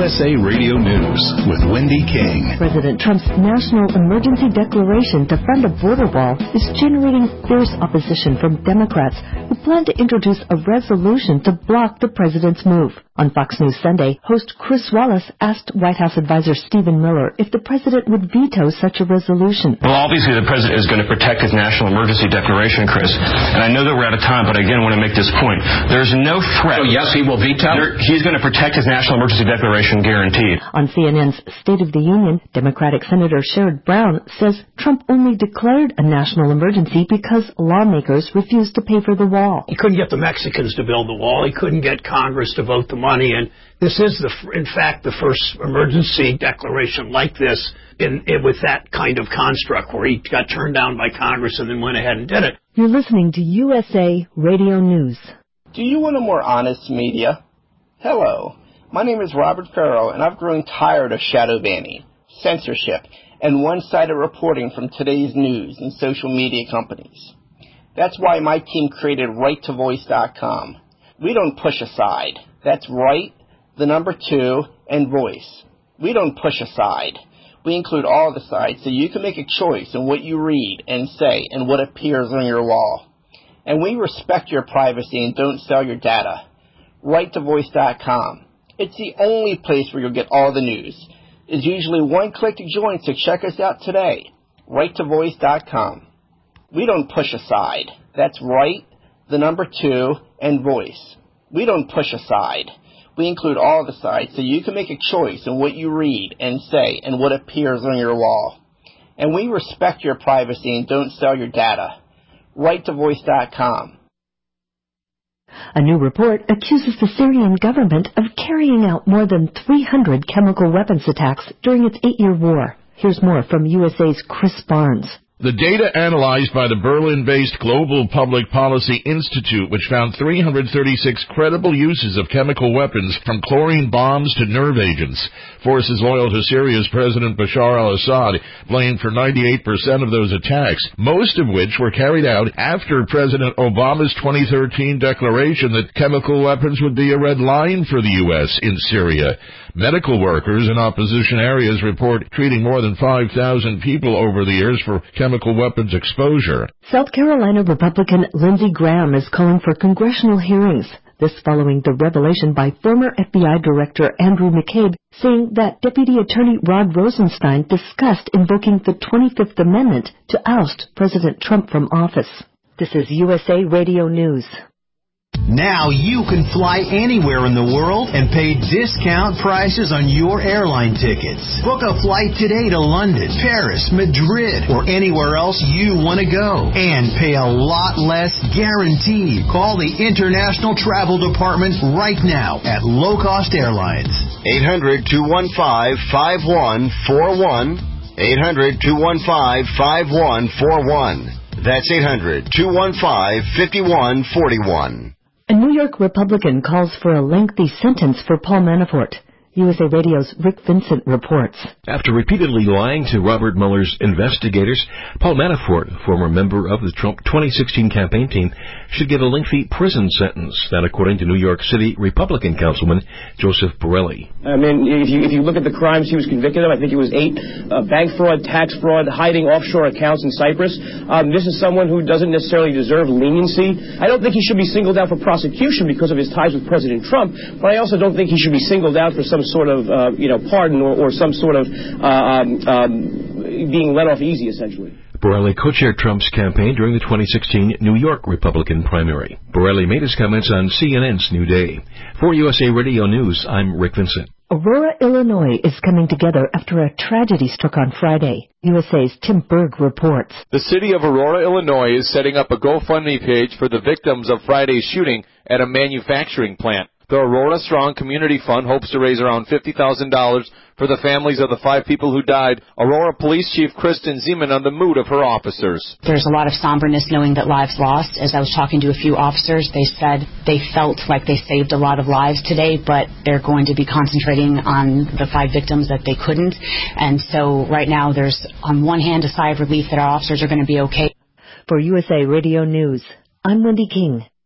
USA Radio News with Wendy King. President Trump's national emergency declaration to fund a border wall is generating fierce opposition from Democrats who plan to introduce a resolution to block the president's move. On Fox News Sunday, host Chris Wallace asked White House advisor Stephen Miller if the president would veto such a resolution. Well, obviously the president is going to protect his national emergency declaration, Chris. And I know that we're out of time, but again, I want to make this point. There's no threat. So yes, he will veto? He's going to protect his national emergency declaration, guaranteed. On CNN's State of the Union, Democratic Senator Sherrod Brown says Trump only declared a national emergency because lawmakers refused to pay for the wall. He couldn't get the Mexicans to build the wall. He couldn't get Congress to vote the money. And this is, in fact, the first emergency declaration like this with that kind of construct where he got turned down by Congress and then went ahead and did it. You're listening to USA Radio News. Do you want a more honest media? Hello. My name is Robert Farrell, and I've grown tired of shadow banning, censorship, and one-sided reporting from today's news and social media companies. That's why my team created RightToVoice.com. We don't push aside. That's right, the number 2, and voice. We don't push aside. We include all the sides so you can make a choice in what you read and say and what appears on your wall. And we respect your privacy and don't sell your data. RightToVoice.com. It's the only place where you'll get all the news. It's usually one click to join, so check us out today. RightToVoice.com. We don't push aside. That's right, the number 2, and voice. We don't push aside. We include all the sides so you can make a choice in what you read and say and what appears on your wall. And we respect your privacy and don't sell your data. RightToVoice.com. A new report accuses the Syrian government of carrying out more than 300 chemical weapons attacks during its 8-year war. Here's more from USA's Chris Barnes. The data analyzed by the Berlin-based Global Public Policy Institute, which found 336 credible uses of chemical weapons from chlorine bombs to nerve agents. Forces loyal to Syria's President Bashar al-Assad blamed for 98% of those attacks, most of which were carried out after President Obama's 2013 declaration that chemical weapons would be a red line for the U.S. in Syria. Medical workers in opposition areas report treating more than 5,000 people over the years for chemical weapons exposure. South Carolina Republican Lindsey Graham is calling for congressional hearings. This following the revelation by former FBI Director Andrew McCabe saying that Deputy Attorney Rod Rosenstein discussed invoking the 25th Amendment to oust President Trump from office. This is USA Radio News. Now you can fly anywhere in the world and pay discount prices on your airline tickets. Book a flight today to London, Paris, Madrid, or anywhere else you want to go. And pay a lot less guaranteed. Call the International Travel Department right now at Low Cost Airlines. 800-215-5141. 800-215-5141. That's 800-215-5141. A New York Republican calls for a lengthy sentence for Paul Manafort. USA Radio's Rick Vincent reports. After repeatedly lying to Robert Mueller's investigators, Paul Manafort, former member of the Trump 2016 campaign team, should get a lengthy prison sentence. That according to New York City Republican Councilman Joseph Borelli. I mean, if you look at the crimes he was convicted of, I think it was 8, bank fraud, tax fraud, hiding offshore accounts in Cyprus. This is someone who doesn't necessarily deserve leniency. I don't think he should be singled out for prosecution because of his ties with President Trump, but I also don't think he should be singled out for some sort of, pardon or some sort of being let off easy, essentially. Borelli co-chaired Trump's campaign during the 2016 New York Republican primary. Borelli made his comments on CNN's New Day. For USA Radio News, I'm Rick Vincent. Aurora, Illinois is coming together after a tragedy struck on Friday. USA's Tim Berg reports. The city of Aurora, Illinois is setting up a GoFundMe page for the victims of Friday's shooting at a manufacturing plant. The Aurora Strong Community Fund hopes to raise around $50,000 for the families of the 5 people who died. Aurora Police Chief Kristen Zeman on the mood of her officers. There's a lot of somberness knowing that lives lost. As I was talking to a few officers, they said they felt like they saved a lot of lives today, but they're going to be concentrating on the 5 victims that they couldn't. And so right now there's, on one hand, a sigh of relief that our officers are going to be okay. For USA Radio News, I'm Wendy King.